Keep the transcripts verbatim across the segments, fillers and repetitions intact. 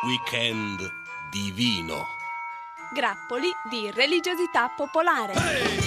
Weekend divino. Grappoli di religiosità popolare. Hey!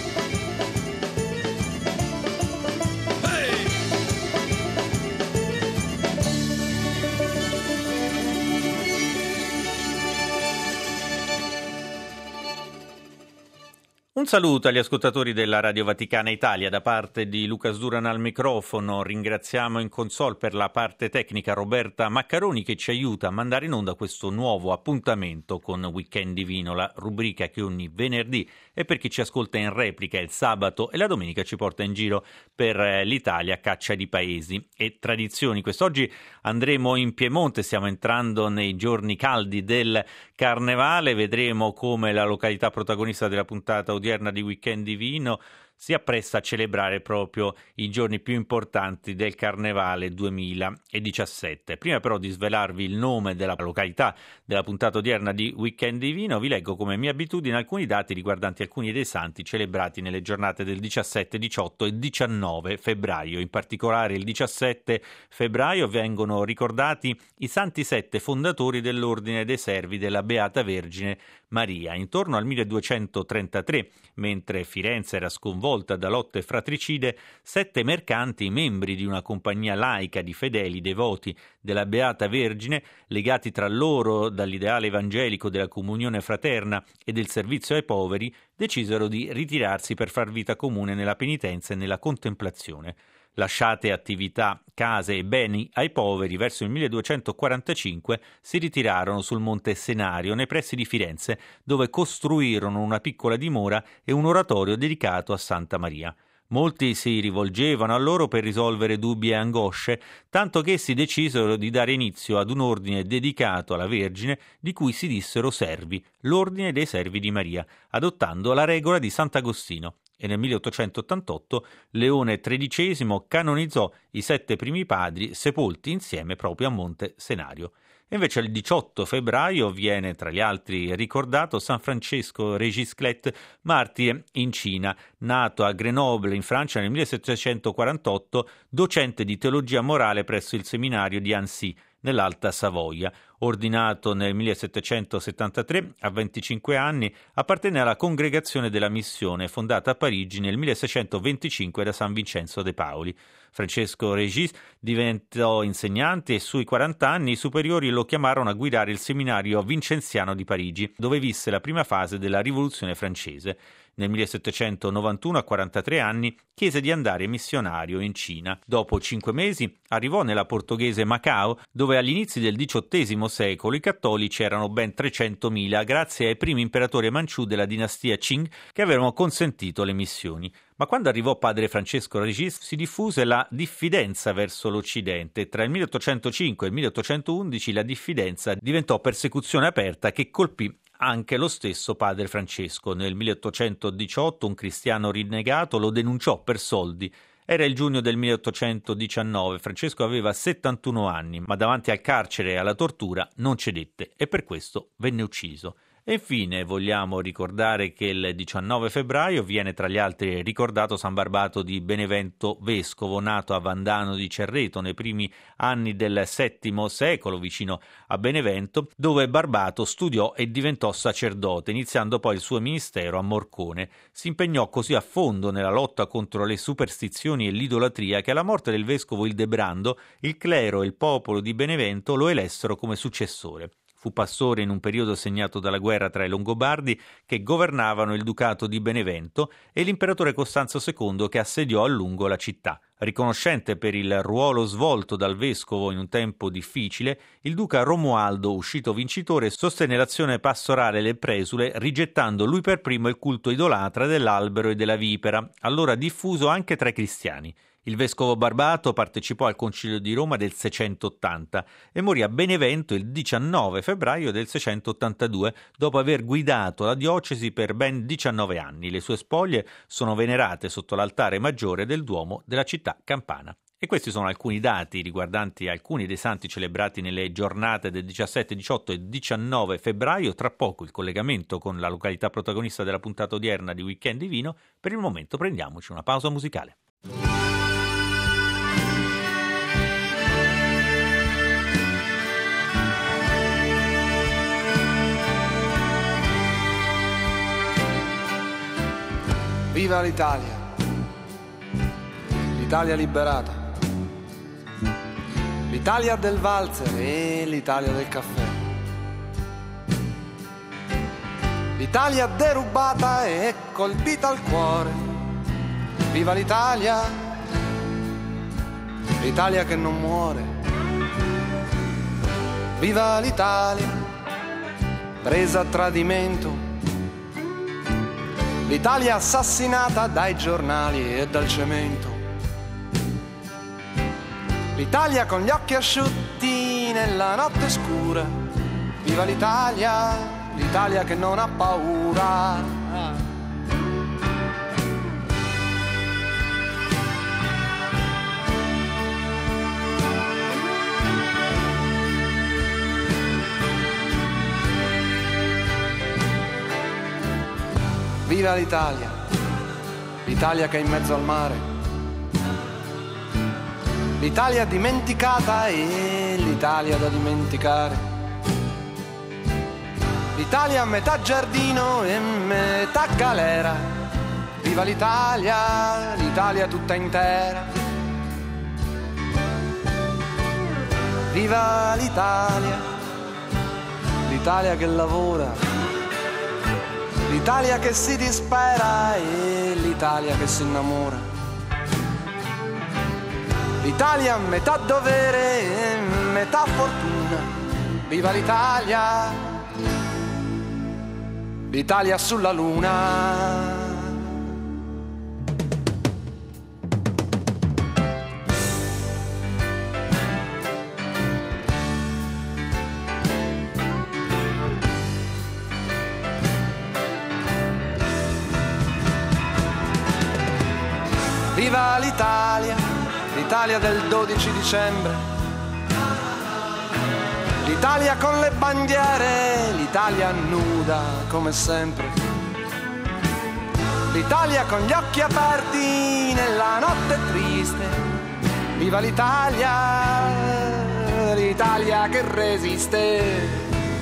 Un saluto agli ascoltatori della Radio Vaticana Italia da parte di Luca Sduran al microfono. Ringraziamo in console per la parte tecnica Roberta Maccaroni che ci aiuta a mandare in onda questo nuovo appuntamento con Weekend Divino, la rubrica che ogni venerdì e per chi ci ascolta in replica il sabato e la domenica ci porta in giro per l'Italia a caccia di paesi e tradizioni. Quest'oggi andremo in Piemonte, stiamo entrando nei giorni caldi del Carnevale, vedremo come la località protagonista della puntata odierna di Weekend Divino si appresta a celebrare proprio i giorni più importanti del Carnevale duemiladiciassette. Prima però di svelarvi il nome della località della puntata odierna di Weekend Divino, vi leggo come mia abitudine alcuni dati riguardanti alcuni dei santi celebrati nelle giornate del diciassette, diciotto e diciannove febbraio. In particolare il diciassette febbraio vengono ricordati i santi sette fondatori dell'Ordine dei Servi della Beata Vergine Maria. Intorno al milleduecentotrentatré, mentre Firenze era sconvolta da lotte fratricide, sette mercanti, membri di una compagnia laica di fedeli devoti della Beata Vergine, legati tra loro dall'ideale evangelico della comunione fraterna e del servizio ai poveri, decisero di ritirarsi per far vita comune nella penitenza e nella contemplazione. Lasciate attività, case e beni ai poveri, verso il milleduecentoquarantacinque si ritirarono sul monte Senario, nei pressi di Firenze, dove costruirono una piccola dimora e un oratorio dedicato a Santa Maria. Molti si rivolgevano a loro per risolvere dubbi e angosce, tanto che essi decisero di dare inizio ad un ordine dedicato alla Vergine, di cui si dissero servi, l'Ordine dei Servi di Maria, adottando la regola di Sant'Agostino. E nel milleottocentottantotto Leone tredicesimo canonizzò i sette primi padri sepolti insieme proprio a Monte Senario. E invece il diciotto febbraio viene tra gli altri ricordato San Francesco Régis Clet, martire in Cina, nato a Grenoble in Francia nel millesettecentoquarantotto, docente di teologia morale presso il seminario di Annecy, nell'Alta Savoia. Ordinato nel millesettecentosettantatré, a venticinque anni, appartenne alla Congregazione della Missione, fondata a Parigi nel milleseicentoventicinque da San Vincenzo de Paoli. Francesco Régis diventò insegnante e sui quaranta anni i superiori lo chiamarono a guidare il seminario vincenziano di Parigi, dove visse la prima fase della Rivoluzione francese. Nel millesettecentonovantuno, a quarantatré anni, chiese di andare missionario in Cina. Dopo cinque mesi arrivò nella portoghese Macao, dove agli inizi del diciottesimo secolo i cattolici erano ben trecentomila, grazie ai primi imperatori manciù della dinastia Qing che avevano consentito le missioni. Ma quando arrivò padre Francesco Régis si diffuse la diffidenza verso l'Occidente. Tra il milleottocentocinque e il milleottocentoundici la diffidenza diventò persecuzione aperta che colpì anche lo stesso padre Francesco. Nel milleottocentodiciotto un cristiano rinnegato lo denunciò per soldi. Era il giugno del milleottocentodiciannove, Francesco aveva settantuno anni, ma davanti al carcere e alla tortura non cedette e per questo venne ucciso. E infine vogliamo ricordare che il diciannove febbraio viene tra gli altri ricordato San Barbato di Benevento vescovo, nato a Vandano di Cerreto nei primi anni del settimo secolo vicino a Benevento, dove Barbato studiò e diventò sacerdote, iniziando poi il suo ministero a Morcone. Si impegnò così a fondo nella lotta contro le superstizioni e l'idolatria che alla morte del vescovo Ildebrando il clero e il popolo di Benevento lo elessero come successore. Fu pastore in un periodo segnato dalla guerra tra i Longobardi che governavano il ducato di Benevento e l'imperatore Costanzo secondo che assediò a lungo la città. Riconoscente per il ruolo svolto dal vescovo in un tempo difficile, il duca Romualdo, uscito vincitore, sostenne l'azione pastorale delle presule, rigettando lui per primo il culto idolatra dell'albero e della vipera, allora diffuso anche tra i cristiani. Il vescovo Barbato partecipò al Concilio di Roma del seicentottanta e morì a Benevento il diciannove febbraio del seicentottantadue, dopo aver guidato la diocesi per ben diciannove anni. Le sue spoglie sono venerate sotto l'altare maggiore del Duomo della città campana. E questi sono alcuni dati riguardanti alcuni dei santi celebrati nelle giornate del diciassette, diciotto e diciannove febbraio. Tra poco il collegamento con la località protagonista della puntata odierna di Weekend Divino. Per il momento prendiamoci una pausa musicale. Viva l'Italia, l'Italia liberata, l'Italia del valzer e l'Italia del caffè, l'Italia derubata e colpita al cuore. Viva l'Italia, l'Italia che non muore. Viva l'Italia, presa a tradimento, l'Italia assassinata dai giornali e dal cemento, l'Italia con gli occhi asciutti nella notte scura. Viva l'Italia, l'Italia che non ha paura. Viva l'Italia, l'Italia che è in mezzo al mare, l'Italia dimenticata e l'Italia da dimenticare, l'Italia a metà giardino e metà galera. Viva l'Italia, l'Italia tutta intera. Viva l'Italia, l'Italia che lavora, l'Italia che si dispera e l'Italia che si innamora, l'Italia a metà dovere e metà fortuna. Viva l'Italia, l'Italia sulla luna. Viva l'Italia, l'Italia del dodici dicembre, l'Italia con le bandiere, l'Italia nuda come sempre, l'Italia con gli occhi aperti nella notte triste. Viva l'Italia, l'Italia che resiste.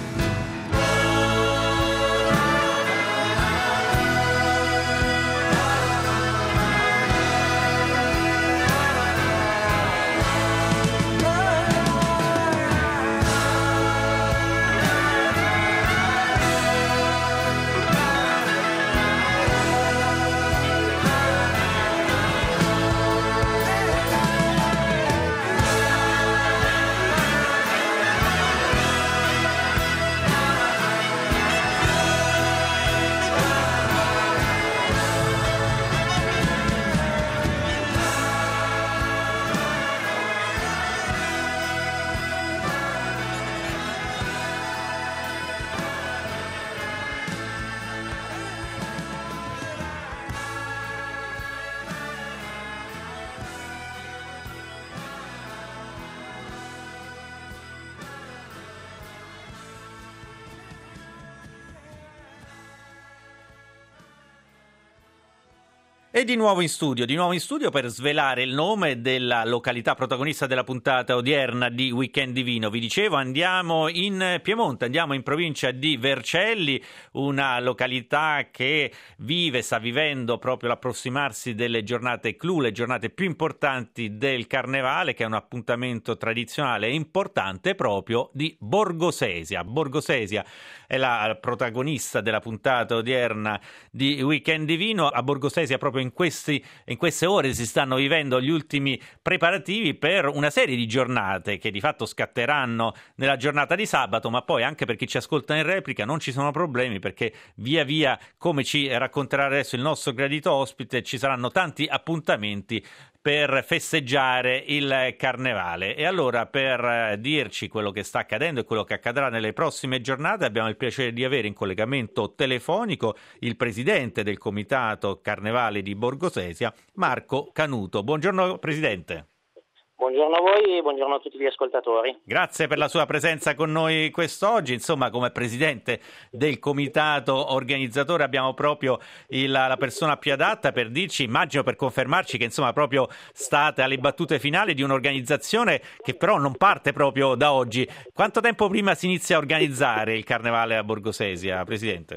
E di nuovo in studio, di nuovo in studio per svelare il nome della località protagonista della puntata odierna di Weekend Divino. Vi dicevo, andiamo in Piemonte, andiamo in provincia di Vercelli, una località che vive, sta vivendo proprio l'approssimarsi delle giornate clou, le giornate più importanti del Carnevale, che è un appuntamento tradizionale e importante proprio di Borgosesia. Borgosesia è la protagonista della puntata odierna di Weekend Divino. A Borgosesia proprio in questi in queste ore si stanno vivendo gli ultimi preparativi per una serie di giornate che di fatto scatteranno nella giornata di sabato, ma poi anche per chi ci ascolta in replica non ci sono problemi, perché via via, come ci racconterà adesso il nostro gradito ospite, ci saranno tanti appuntamenti per festeggiare il Carnevale. E allora, per dirci quello che sta accadendo e quello che accadrà nelle prossime giornate, abbiamo il piacere di avere in collegamento telefonico il presidente del Comitato Carnevale di Borgosesia, Marco Canuto. Buongiorno Presidente. Buongiorno a voi e buongiorno a tutti gli ascoltatori. Grazie per la sua presenza con noi quest'oggi. Insomma, come presidente del comitato organizzatore abbiamo proprio il, la persona più adatta per dirci, immagino per confermarci che insomma proprio state alle battute finali di un'organizzazione che però non parte proprio da oggi. Quanto tempo prima si inizia a organizzare il Carnevale a Borgosesia, Presidente?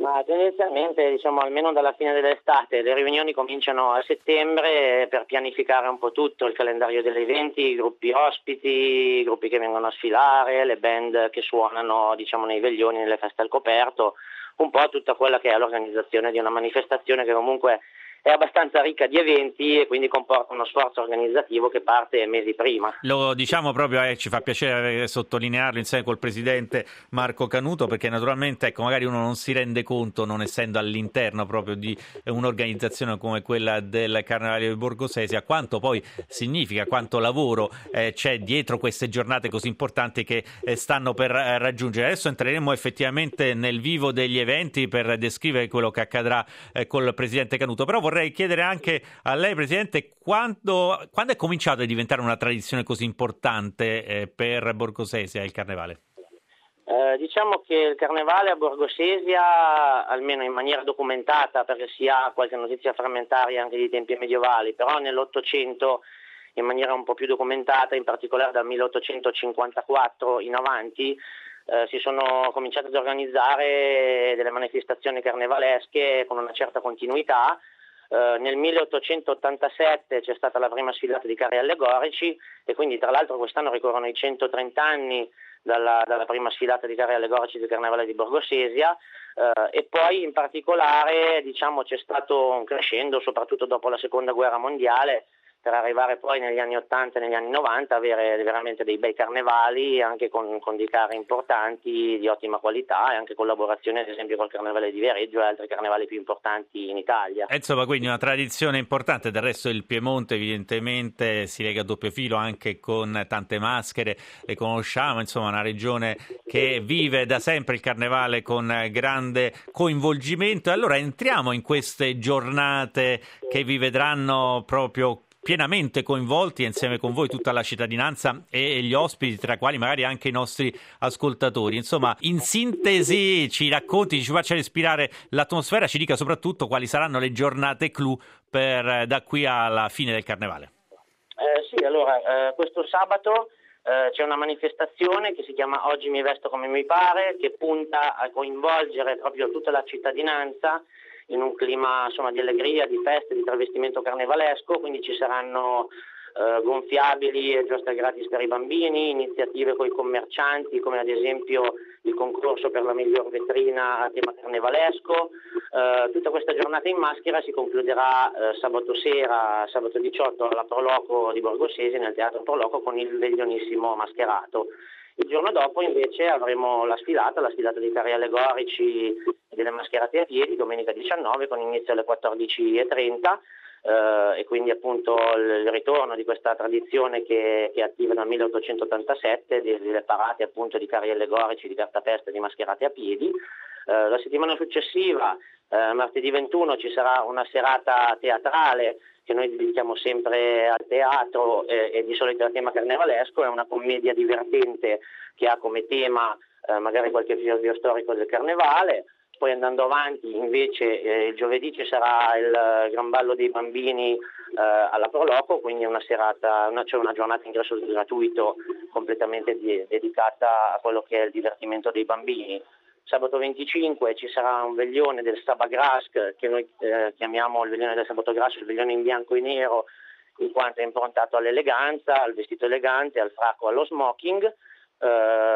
Ma tendenzialmente, diciamo, almeno dalla fine dell'estate, le riunioni cominciano a settembre per pianificare un po' tutto, il calendario degli eventi, i gruppi ospiti, i gruppi che vengono a sfilare, le band che suonano, diciamo, nei veglioni, nelle feste al coperto, un po' tutta quella che è l'organizzazione di una manifestazione che comunque è abbastanza ricca di eventi e quindi comporta uno sforzo organizzativo che parte mesi prima. Lo diciamo proprio, eh, ci fa piacere sottolinearlo insieme col presidente Marco Canuto, perché naturalmente ecco, magari uno non si rende conto, non essendo all'interno proprio di un'organizzazione come quella del Carnevale di Borgosesia, quanto poi significa, quanto lavoro eh, c'è dietro queste giornate così importanti che eh, stanno per eh, raggiungere. Adesso entreremo effettivamente nel vivo degli eventi per descrivere quello che accadrà eh, col presidente Canuto, però vorrei Vorrei chiedere anche a lei, Presidente, quando, quando è cominciato a diventare una tradizione così importante eh, per Borgosesia il Carnevale? Eh, diciamo che il Carnevale a Borgosesia, almeno in maniera documentata, perché si ha qualche notizia frammentaria anche di tempi medievali, però nell'Ottocento in maniera un po' più documentata, in particolare dal milleottocentocinquantaquattro in avanti, Eh, si sono cominciate ad organizzare delle manifestazioni carnevalesche con una certa continuità. Uh, nel milleottocentottantasette c'è stata la prima sfilata di carri allegorici e quindi tra l'altro quest'anno ricorrono i centotrenta anni dalla, dalla prima sfilata di carri allegorici del Carnevale di Borgosesia uh, e poi in particolare diciamo c'è stato un crescendo soprattutto dopo la seconda guerra mondiale per arrivare poi negli anni ottanta e negli anni novanta a avere veramente dei bei carnevali anche con, con dei carri importanti di ottima qualità e anche collaborazioni ad esempio col Carnevale di Viareggio e altri carnevali più importanti in Italia. E insomma, quindi una tradizione importante, del resto il Piemonte evidentemente si lega a doppio filo anche con tante maschere, le conosciamo, insomma una regione che vive da sempre il Carnevale con grande coinvolgimento. E allora entriamo in queste giornate che vi vedranno proprio pienamente coinvolti insieme con voi tutta la cittadinanza e gli ospiti, tra quali magari anche i nostri ascoltatori. Insomma, in sintesi ci racconti, ci faccia respirare l'atmosfera, ci dica soprattutto quali saranno le giornate clou per da qui alla fine del Carnevale. Eh, sì, allora, eh, questo sabato eh, c'è una manifestazione che si chiama Oggi mi vesto come mi pare, che punta a coinvolgere proprio tutta la cittadinanza in un clima insomma di allegria, di feste, di travestimento carnevalesco, quindi ci saranno eh, gonfiabili e giostre gratis per i bambini, iniziative con i commercianti come ad esempio il concorso per la miglior vetrina a tema carnevalesco. Eh, tutta questa giornata in maschera si concluderà eh, sabato sera, sabato diciotto alla Proloco di Borgosesia, nel Teatro Proloco, con il veglionissimo mascherato. Il giorno dopo invece avremo la sfilata, la sfilata di carri allegorici e delle mascherate a piedi, domenica diciannove con inizio alle quattordici e trenta eh, e quindi appunto il, il ritorno di questa tradizione che, che è attiva dal milleottocentottantasette, delle parate appunto di carri allegorici, di cartapesta e di mascherate a piedi. Eh, la settimana successiva, eh, martedì ventuno, ci sarà una serata teatrale che noi dedichiamo sempre al teatro e, e di solito a tema carnevalesco. È una commedia divertente che ha come tema eh, magari qualche episodio storico del carnevale. Poi andando avanti invece eh, il giovedì ci sarà il Gran Ballo dei Bambini eh, alla Proloco, quindi una serata, una, cioè una giornata ingresso gratuito completamente di, dedicata a quello che è il divertimento dei bambini. Sabato venticinque ci sarà un veglione del Sabagrask, che noi eh, chiamiamo il veglione del Sabagrask, il veglione in bianco e nero, in quanto è improntato all'eleganza, al vestito elegante, al fracco, allo smoking. Eh,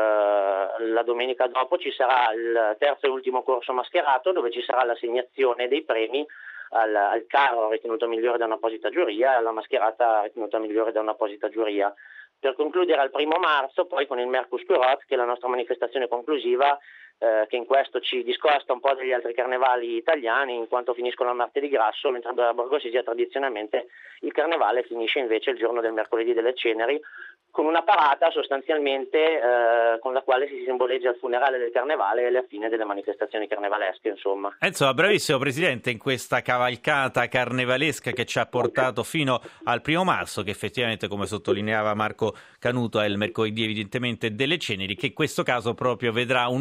la domenica dopo ci sarà il terzo e ultimo corso mascherato, dove ci sarà l'assegnazione dei premi al, al carro ritenuto migliore da un'apposita giuria e alla mascherata ritenuta migliore da un'apposita giuria. Per concludere al primo marzo poi con il Mercus Curot, che è la nostra manifestazione conclusiva, eh, che in questo ci discosta un po' dagli altri carnevali italiani, in quanto finiscono al martedì grasso, mentre a Borgosesia tradizionalmente il carnevale finisce invece il giorno del mercoledì delle ceneri, con una parata sostanzialmente eh, con la quale si simboleggia il funerale del carnevale e la fine delle manifestazioni carnevalesche, insomma. Insomma, bravissimo Presidente, in questa cavalcata carnevalesca che ci ha portato fino al primo marzo, che effettivamente, come sottolineava Marco Canuto, è il mercoledì evidentemente delle ceneri, che in questo caso proprio vedrà un ulteriore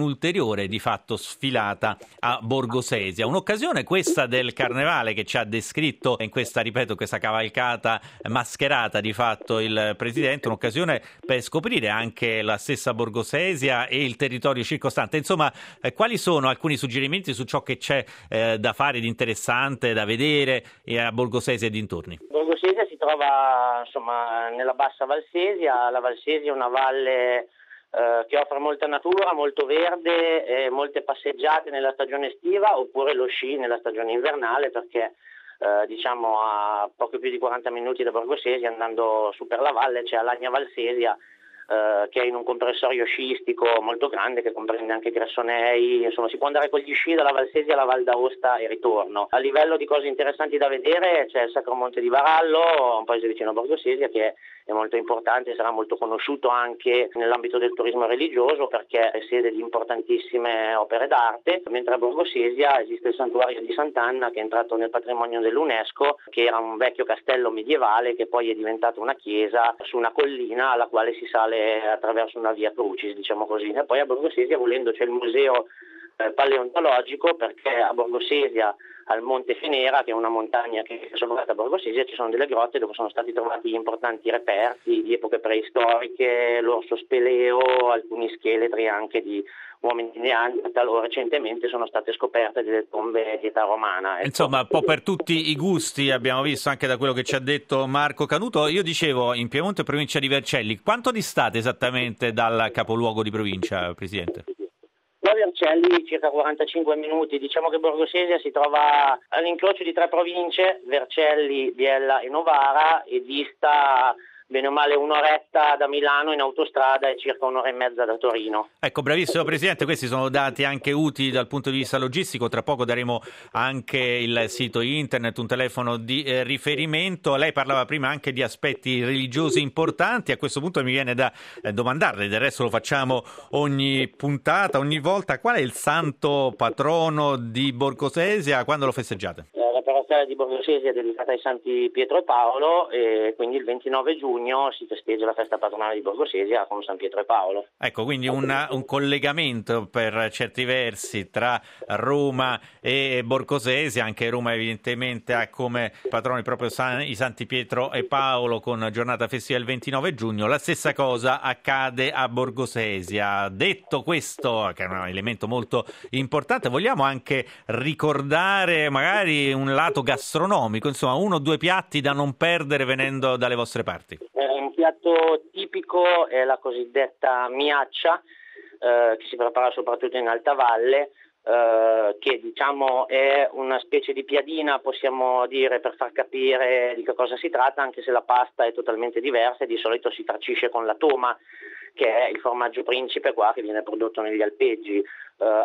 ore di fatto sfilata a Borgosesia. Un'occasione questa del carnevale che ci ha descritto in questa, ripeto, questa cavalcata mascherata di fatto il Presidente, un'occasione per scoprire anche la stessa Borgosesia e il territorio circostante. Insomma, eh, quali sono alcuni suggerimenti su ciò che c'è eh, da fare di interessante, da vedere eh, a Borgosesia e dintorni? Borgosesia si trova insomma nella bassa Valsesia. La Valsesia è una valle eh, che offre molta natura, molto verde, eh, molte passeggiate nella stagione estiva oppure lo sci nella stagione invernale, perché eh, diciamo a poco più di quaranta minuti da Borgosesia, andando su per la valle, c'è Alagna Valsesia, Uh, che è in un comprensorio sciistico molto grande che comprende anche Gressonei. Insomma, si può andare con gli sci dalla Valsesia alla Val d'Aosta e ritorno. A livello di cose interessanti da vedere c'è il Sacro Monte di Varallo, un paese vicino a Borgosesia, che è molto importante, sarà molto conosciuto anche nell'ambito del turismo religioso perché è sede di importantissime opere d'arte, mentre a Borgosesia esiste il santuario di Sant'Anna, che è entrato nel patrimonio dell'UNESCO, che era un vecchio castello medievale che poi è diventato una chiesa su una collina alla quale si sale attraverso una via Crucis, diciamo così. E poi a Borgosesia, volendo, c'è il museo eh, paleontologico, perché a Borgosesia, al Monte Fenera, che è una montagna che è sovrasta a Borgosesia, ci sono delle grotte dove sono stati trovati importanti reperti di epoche preistoriche, l'orso speleo, alcuni scheletri anche di uomini di Neanderthal. Recentemente sono state scoperte delle tombe di età romana. Insomma, un po' per tutti i gusti, abbiamo visto anche da quello che ci ha detto Marco Canuto. Io dicevo, in Piemonte, provincia di Vercelli, quanto distate esattamente dal capoluogo di provincia, Presidente? Da Vercelli circa quarantacinque minuti. Diciamo che Borgosesia si trova all'incrocio di tre province, Vercelli, Biella e Novara, e dista bene o male un'oretta da Milano in autostrada e circa un'ora e mezza da Torino. Ecco, bravissimo Presidente, questi sono dati anche utili dal punto di vista logistico. Tra poco daremo anche il sito internet, un telefono di eh, riferimento. Lei parlava prima anche di aspetti religiosi importanti, a questo punto mi viene da eh, domandarle, del resto lo facciamo ogni puntata, ogni volta, qual è il santo patrono di Borgosesia, quando lo festeggiate? La parrocchiale di Borgosesia è dedicata ai santi Pietro e Paolo, e quindi il ventinove giugno si festeggia la festa patronale di Borgosesia con San Pietro e Paolo. Ecco, quindi una, un collegamento per certi versi tra Roma e Borgosesia. Anche Roma evidentemente ha come patroni proprio San, i santi Pietro e Paolo, con giornata festiva il ventinove giugno. La stessa cosa accade a Borgosesia. Detto questo, che è un elemento molto importante, vogliamo anche ricordare magari un lato gastronomico, insomma uno o due piatti da non perdere venendo dalle vostre parti. Eh, un piatto tipico è la cosiddetta miaccia, eh, che si prepara soprattutto in alta valle, eh, che diciamo è una specie di piadina, possiamo dire, per far capire di che cosa si tratta, anche se la pasta è totalmente diversa e di solito si farcisce con la toma, che è il formaggio principe qua che viene prodotto negli alpeggi. Uh,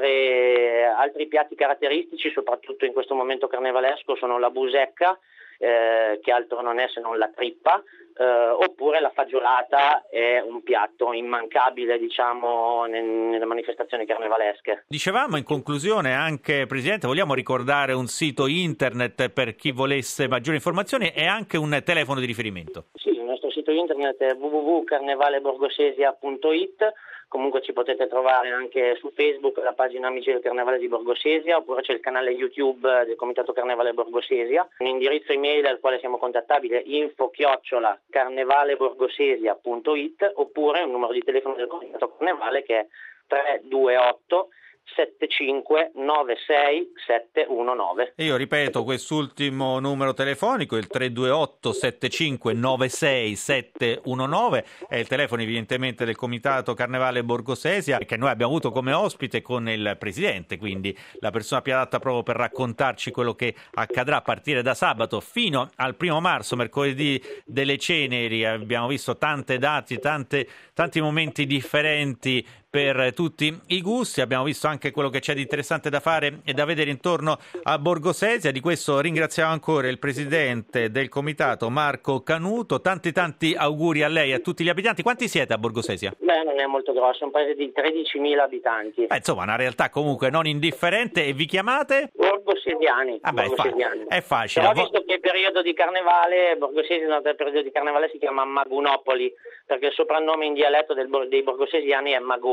altre, altri piatti caratteristici, soprattutto in questo momento carnevalesco, sono la busecca, eh, che altro non è se non la trippa, eh, oppure la fagiolata, è un piatto immancabile, diciamo, nel, nelle manifestazioni carnevalesche. Dicevamo in conclusione anche, Presidente, vogliamo ricordare un sito internet per chi volesse maggiori informazioni e anche un telefono di riferimento. Sì, il nostro sito internet è w w w punto carnevale borgosesia punto i t. Comunque ci potete trovare anche su Facebook, la pagina Amici del Carnevale di Borgosesia, oppure c'è il canale YouTube del Comitato Carnevale Borgosesia, un indirizzo email al quale siamo contattabili, info chiocciola carnevaleborgosesia punto i t, oppure un numero di telefono del Comitato Carnevale che è tre due otto sette cinque nove sei sette uno nove. E io ripeto quest'ultimo numero telefonico, il tre due otto sette cinque nove sei sette uno nove, è il telefono evidentemente del Comitato Carnevale Borgosesia, che noi abbiamo avuto come ospite con il Presidente, quindi la persona più adatta proprio per raccontarci quello che accadrà a partire da sabato fino al primo marzo, mercoledì delle Ceneri. Abbiamo visto tante date, tante, tanti momenti differenti per tutti i gusti. Abbiamo visto anche quello che c'è di interessante da fare e da vedere intorno a Borgosesia. Di questo ringraziamo ancora il Presidente del Comitato, Marco Canuto. Tanti tanti auguri a lei e a tutti gli abitanti. Quanti siete a Borgosesia? Beh, non è molto grosso, è un paese di tredicimila abitanti. Eh, insomma, una realtà comunque non indifferente. E vi chiamate? Borgosesiani. Ah beh, Borgosesiani. È facile. Però visto che è periodo di carnevale, Borgosesia durante il periodo di carnevale si chiama Magunopoli, perché il soprannome in dialetto del, dei borgosesiani è Magoni.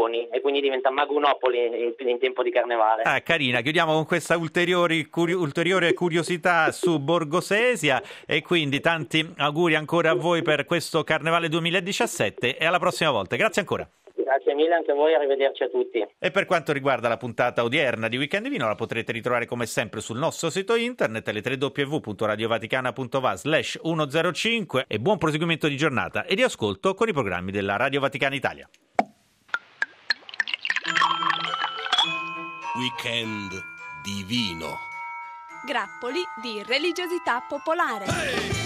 Magoni e quindi diventa Magunopoli in, in tempo di carnevale. Ah, carina, chiudiamo con questa ulteriori, curi- ulteriore curiosità su Borgosesia e quindi tanti auguri ancora a voi per questo Carnevale duemiladiciassette e alla prossima volta. Grazie ancora. Grazie mille anche a voi, arrivederci a tutti. E per quanto riguarda la puntata odierna di Weekend Vino, la potrete ritrovare come sempre sul nostro sito internet, le tre w w w punto radiovaticana punto va slash centocinque e buon proseguimento di giornata e di ascolto con i programmi della Radio Vaticana Italia. Weekend di vino. Grappoli di religiosità popolare.